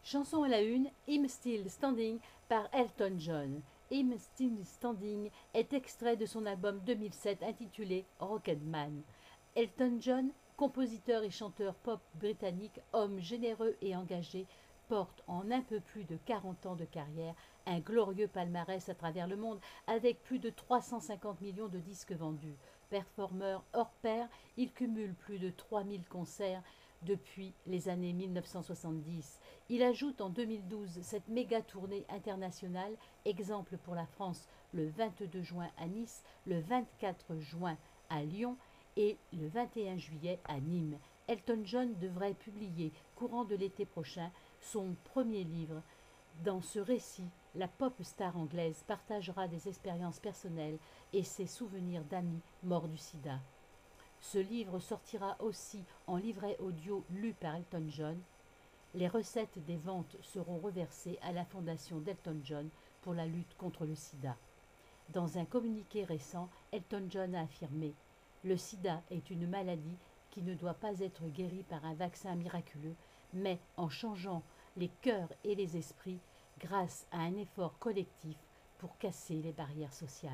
Chanson à la une, I'm Still Standing par Elton John. I'm Still Standing est extrait de son album 2007 intitulé Rocketman. Elton John, compositeur et chanteur pop britannique, homme généreux et engagé, porte en un peu plus de 40 ans de carrière un glorieux palmarès à travers le monde avec plus de 350 millions de disques vendus. Performeur hors pair, il cumule plus de 3000 concerts depuis les années 1970. Il ajoute en 2012 cette méga tournée internationale, exemple pour la France le 22 juin à Nice, le 24 juin à Lyon et le 21 juillet à Nîmes. Elton John devrait publier courant de l'été prochain son premier livre. Dans ce récit, la pop star anglaise partagera des expériences personnelles et ses souvenirs d'amis morts du sida. Ce livre sortira aussi en livret audio lu par Elton John. Les recettes des ventes seront reversées à la fondation d'Elton John pour la lutte contre le sida. Dans un communiqué récent, Elton John a affirmé « Le sida est une maladie qui ne doit pas être guérie par un vaccin miraculeux, mais en changeant les cœurs et les esprits grâce à un effort collectif pour casser les barrières sociales. »